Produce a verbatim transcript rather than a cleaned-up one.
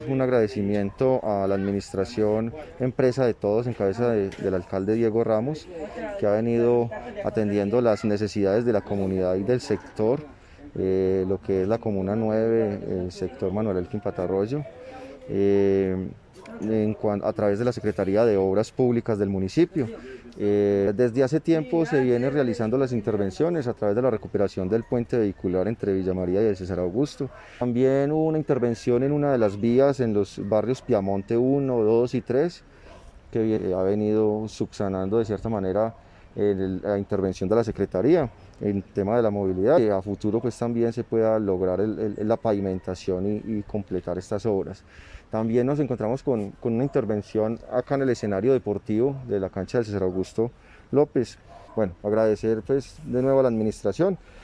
Un agradecimiento a la administración Empresa de Todos en cabeza de- del alcalde Diego Ramos, que ha venido atendiendo las necesidades de la comunidad y del sector, eh, lo que es la Comuna nueve, el sector Manuel Elkin Patarroyo, eh, en cuan- a través de la Secretaría de Obras Públicas del municipio. Eh, desde hace tiempo se vienen realizando las intervenciones a través de la recuperación del puente vehicular entre Villa María y el César Augusto. También hubo una intervención en una de las vías en los barrios Piamonte uno, dos y tres, que vi- ha venido subsanando de cierta manera el- la intervención de la Secretaría en tema de la movilidad. Que a futuro pues también se pueda lograr el- el- la pavimentación y, y completar estas obras. También nos encontramos con, con una intervención acá en el escenario deportivo de la cancha del César Augusto López. Bueno, agradecer pues de nuevo a la administración